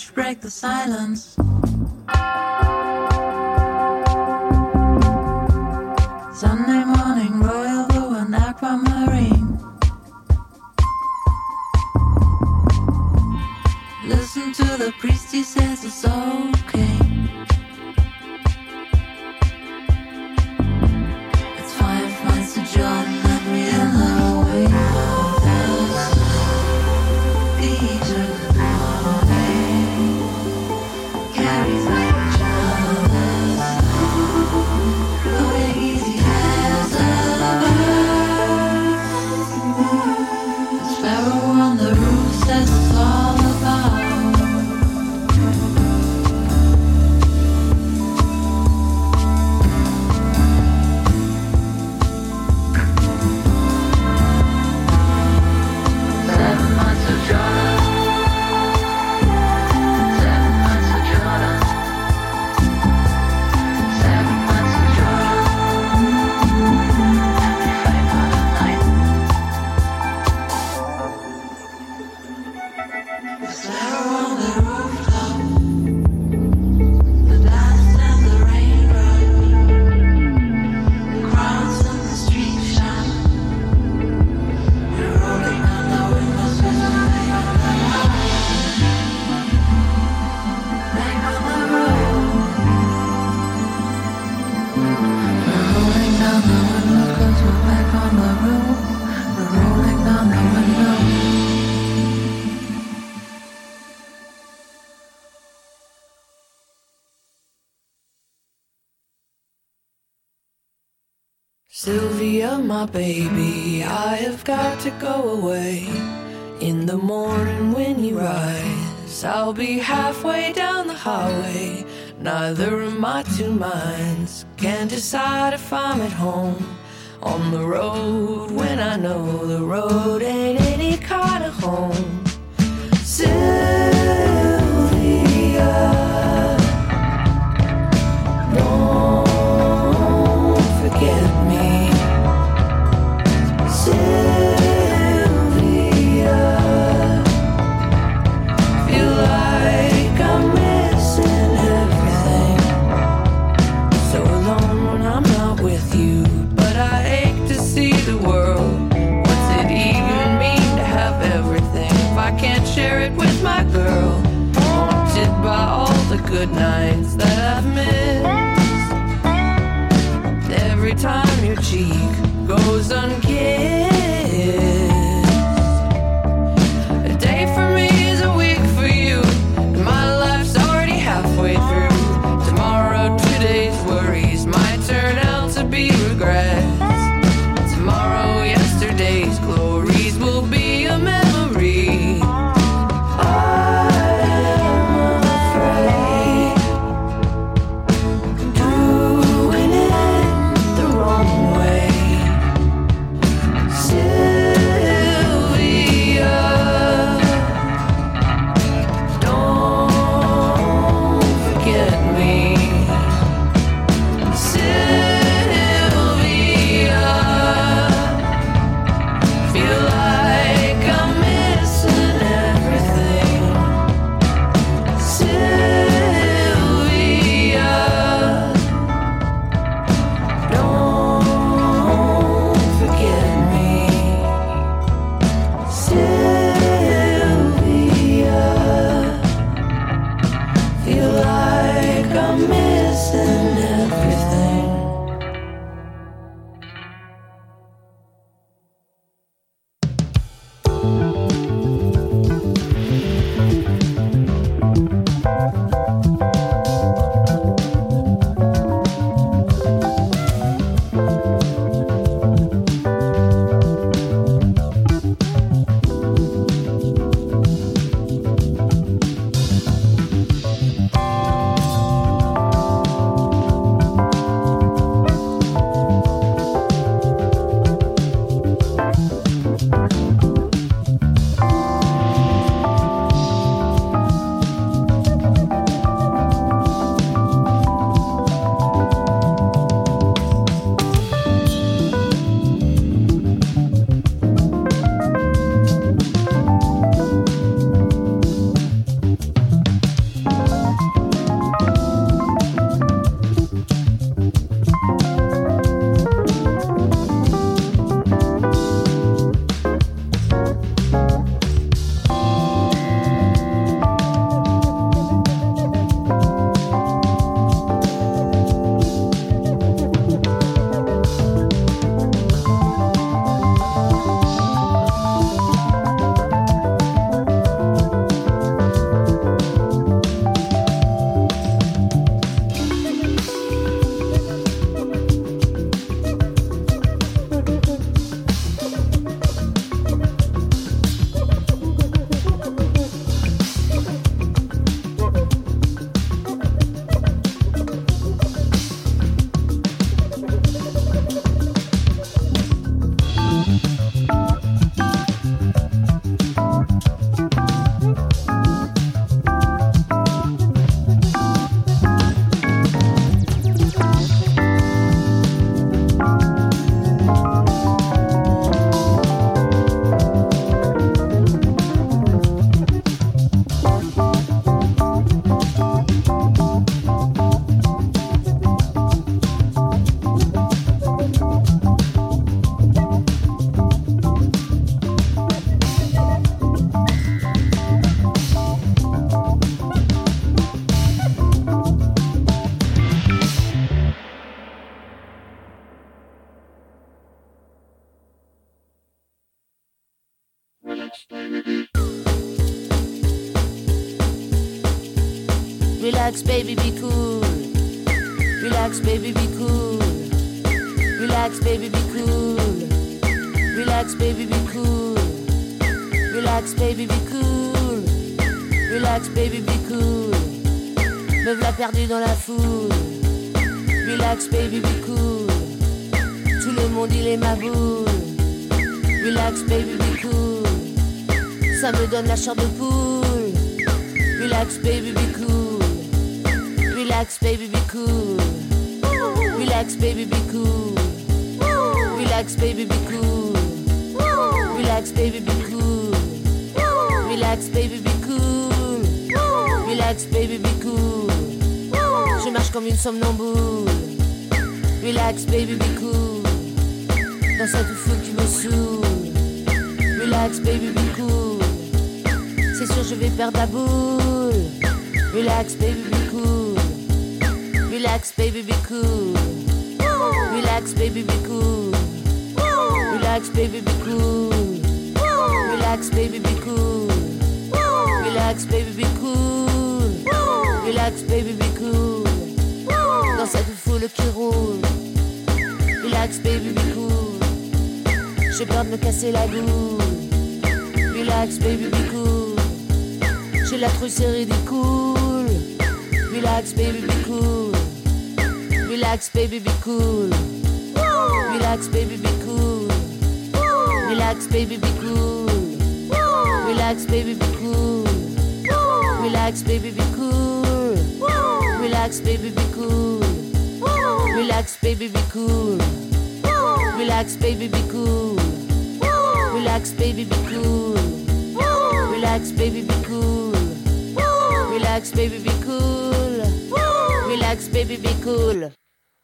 touch break the silence. Sunday morning, royal blue and aquamarine. Listen to the priest, he says it's okay. It's 5 miles to Jordan and we in the way of this. These are the morning carries like Charles. Going easy as a bird. The sparrow on the roof says it's all about. Sylvia, my baby, I have got to go away. In the morning when you rise, I'll be halfway down the highway. Neither of my two minds can decide if I'm at home on the road when I know the road ain't any kind of home. Sylvia, don't forget me. Sylvia, feel like I'm missing everything. So alone when I'm not with you, but I ache to see the world. What's it even mean to have everything if I can't share it with my girl? Haunted by all the good nights that I've missed. Every time your cheek goes unkissed. A day for me is a week for you, and my life's already halfway through. Tomorrow, today's worries might turn out to be regrets. Tomorrow, yesterday's glories will be a memory. I'm afraid doing it the wrong way. Sylvia, don't forget me. Sylvia, Relax, baby, be cool. Relax, baby, be cool. Relax, baby, be cool. Relax, baby, be cool. Relax, baby, be cool. Relax, baby, be cool. Me v'là perdu dans la foule. Relax, baby, be cool. Tout le monde, il est ma boule. Relax, baby, be cool. Ça me donne la chair de poule. Relax, baby, be cool. Relax, baby, be cool. Relax, baby, be cool. Relax, baby, be cool. Relax, baby, be cool. Relax, baby, be cool. Relax, baby, be cool. Je marche comme une somnambule. Relax, baby, be cool. Dans cette foule qui me saoule. Relax, baby, be cool. C'est sûr, je vais perdre la boule. Relax, baby, be cool. Relax, baby, be cool. Relax, baby, be cool. Relax, baby, be cool. Relax, baby, be cool. Relax, baby, be cool. Relax, baby, be cool. Dans cette foule qui roule. Relax, baby, be cool. J'ai peur de me casser la boule. Relax, baby, be cool. J'ai la trouille, c'est ridicule. Relax, baby, be cool. Relax, baby, be cool. Relax, baby, be cool. Relax, baby, be cool. Relax, baby, be cool. Relax, baby, be cool. Relax, baby, be cool. Relax, baby, be cool. Relax, baby, be cool. Relax, baby, be cool. Relax, baby, be cool. Relax, baby, be cool. Relax, baby, be cool.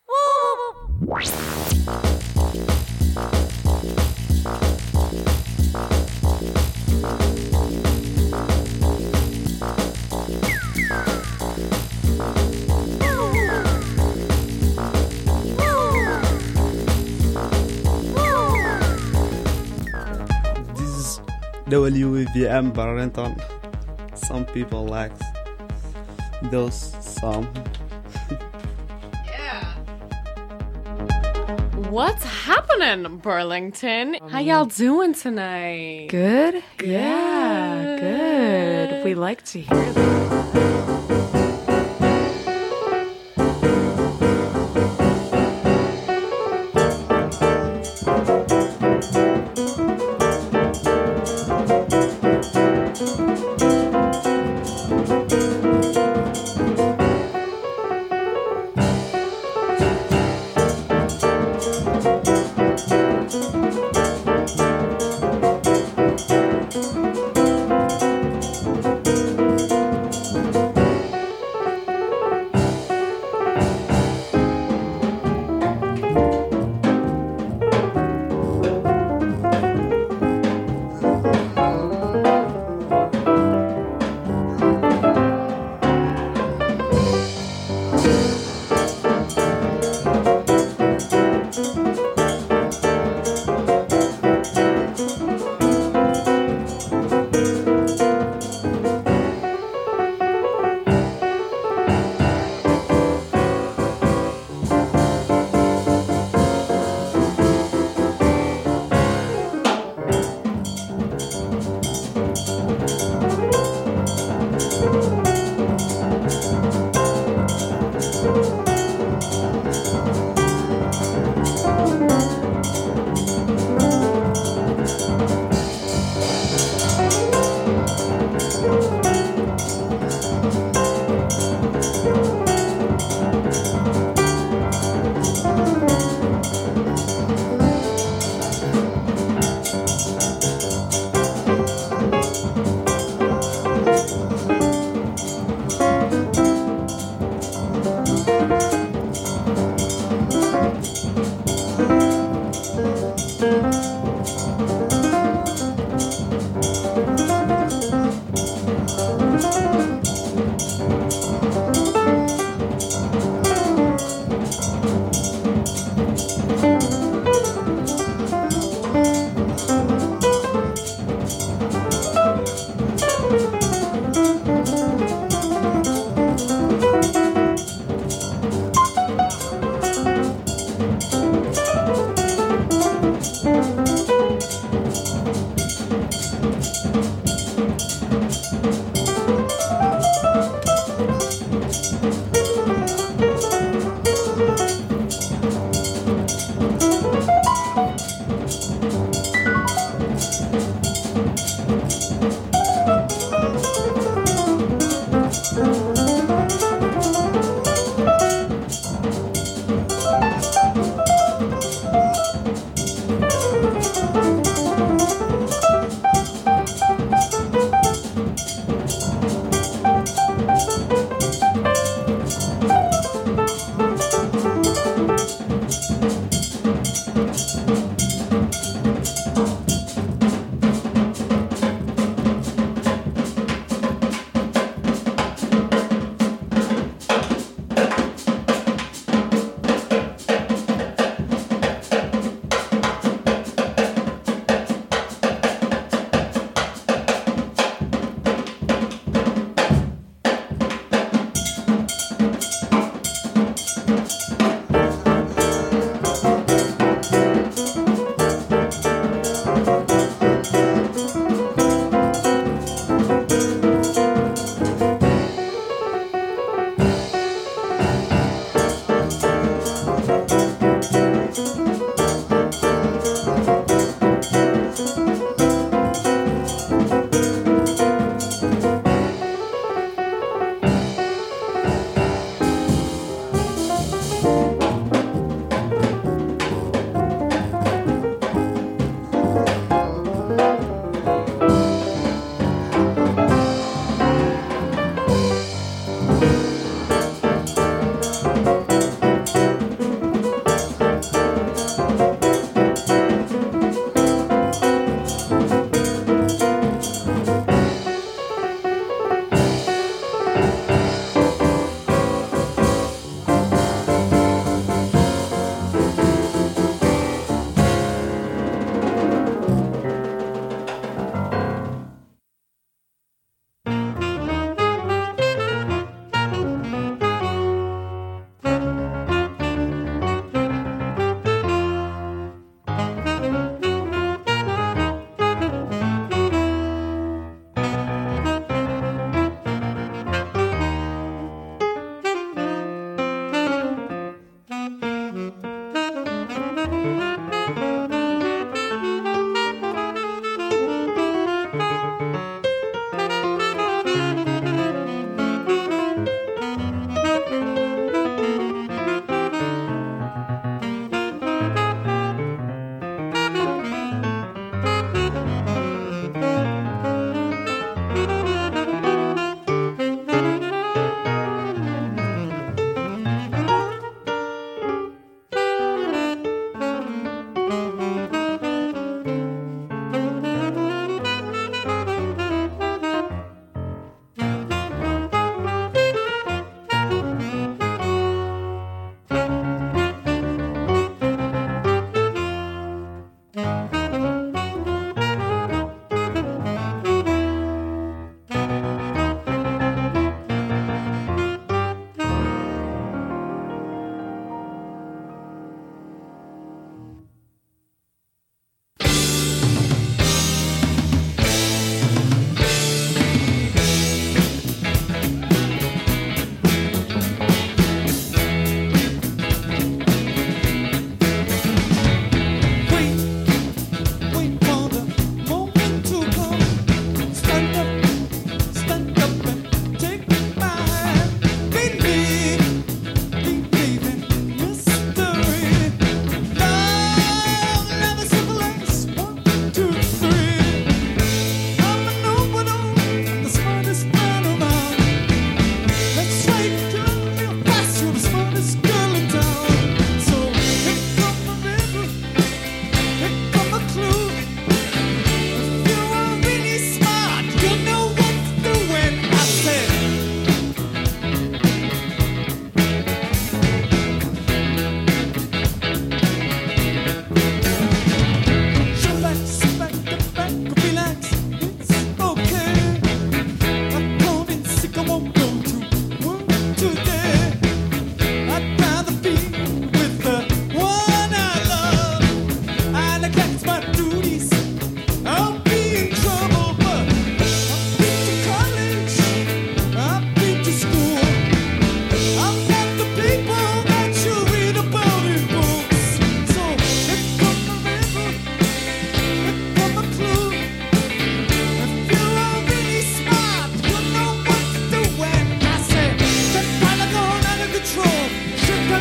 This is WVM Barrington. Some people like those some. What's happening, Burlington? How y'all doing tonight? Good? Good. Yeah, good. We like to hear that.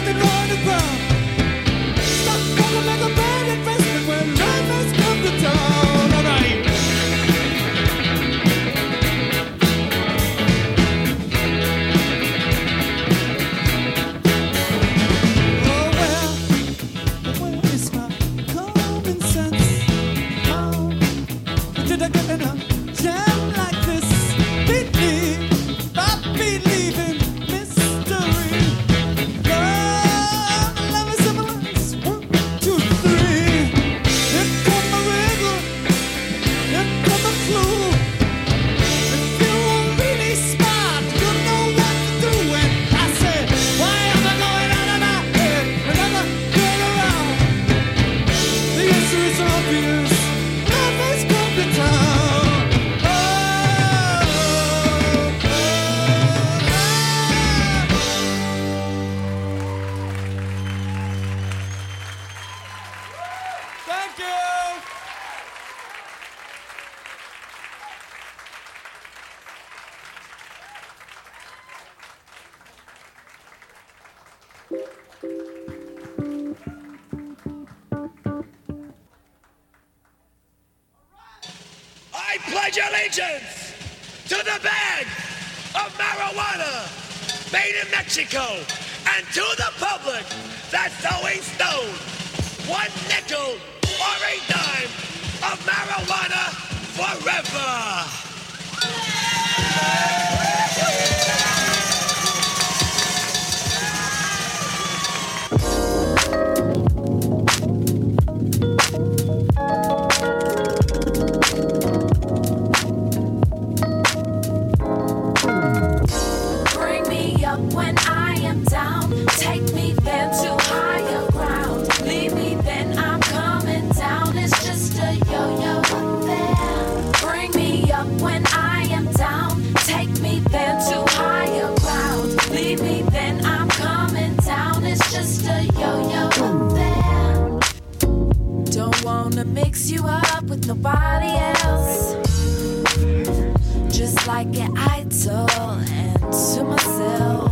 I pledge allegiance to the bag of marijuana made in Mexico and to the public that's always known 1 nickel or a dime of marijuana forever. Bring me up when I am down. Take me then to higher ground. Leave me then I'm coming down. It's just a yo-yo affair. Bring me up when I am down. Take me then to higher ground. Leave me then I'm coming down. It's just a yo-yo affair. Don't wanna mix you up with nobody else. Just like an idol and to myself.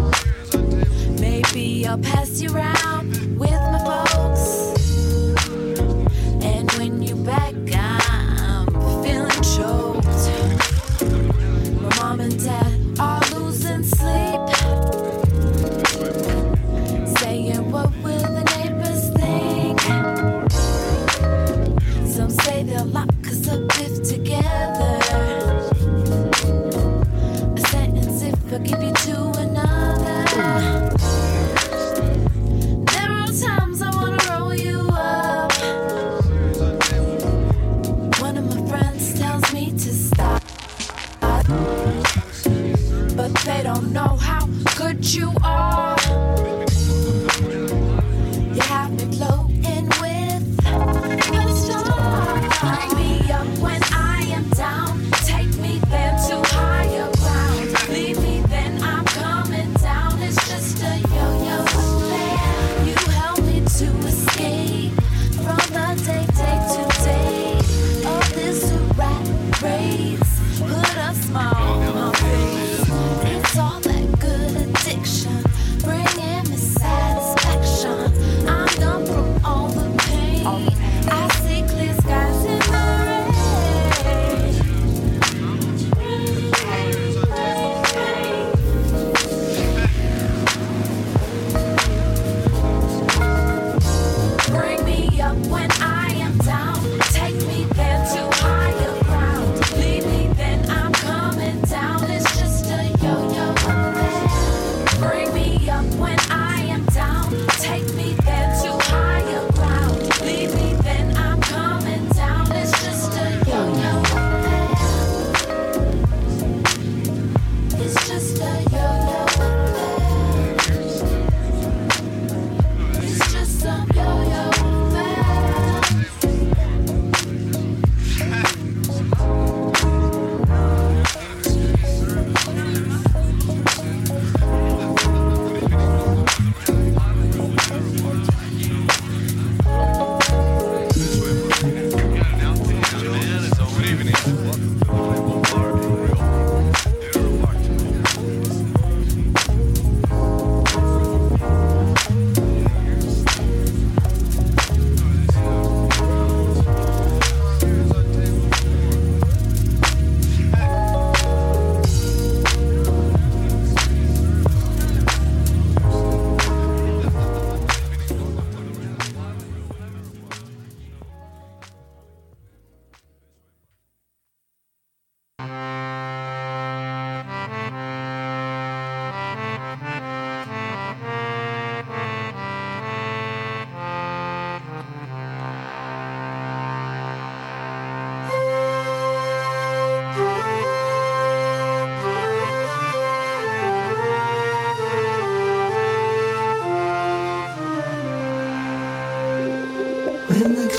Maybe I'll pass you around with my folks. And when you back, I'm feeling choked. My mom and dad are losing sleep, saying what will the neighbors think. Some say they'll lock us up if together. A sentence if I give you to another.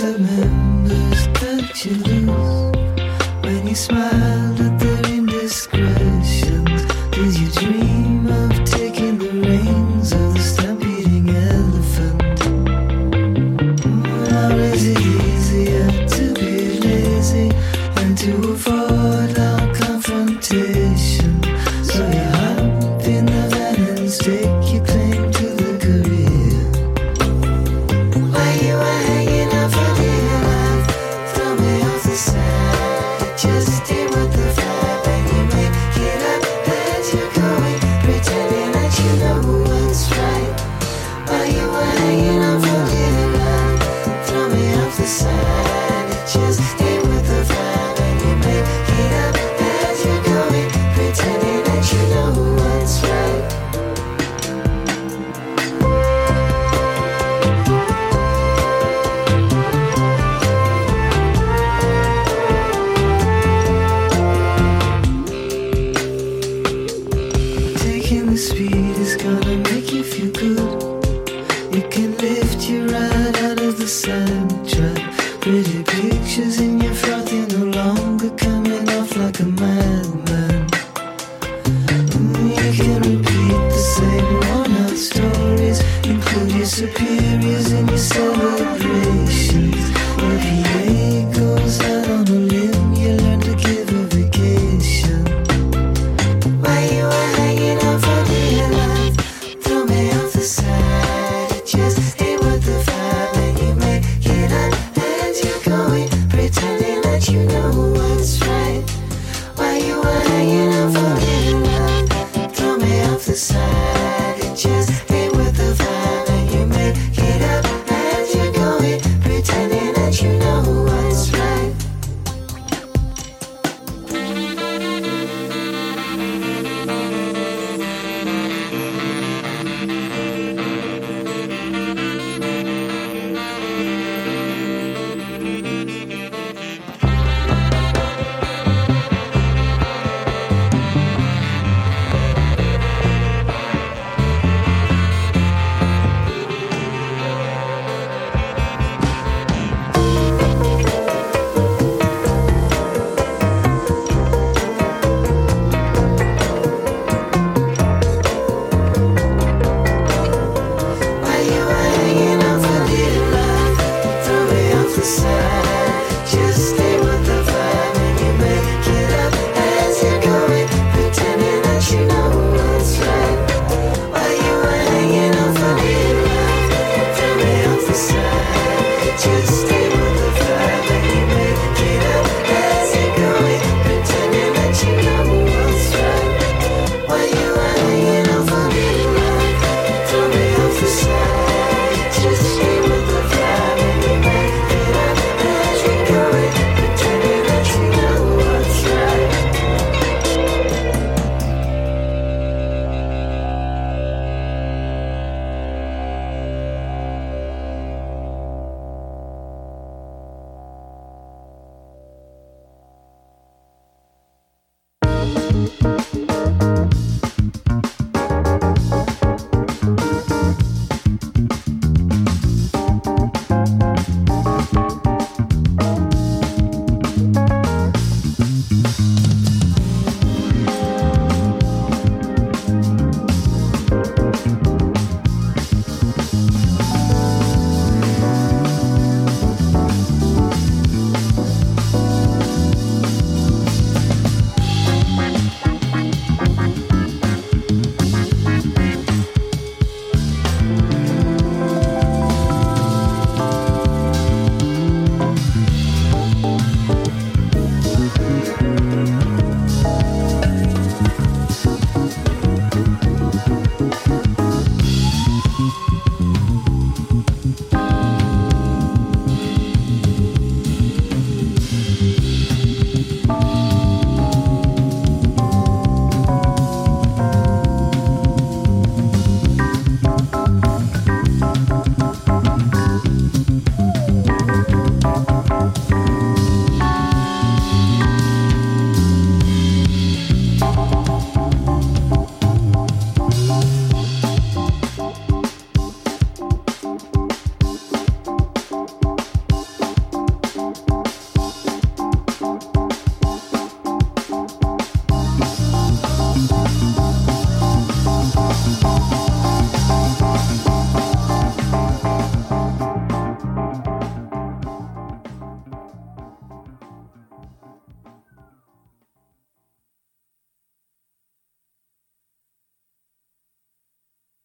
club members that you lose when you smiled at their indiscretions? Did you dream of taking the reins of the stampeding elephant? Or is it easier to be lazy and to avoid all confrontation? So you hop in the van and stake your claim to the career. While you were hanging out for dear life, throw me off the side. Just did what they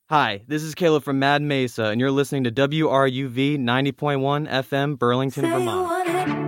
Hi, this is Caleb from Mad Mesa, and you're listening to WRUV 90.1 FM, Burlington, Vermont.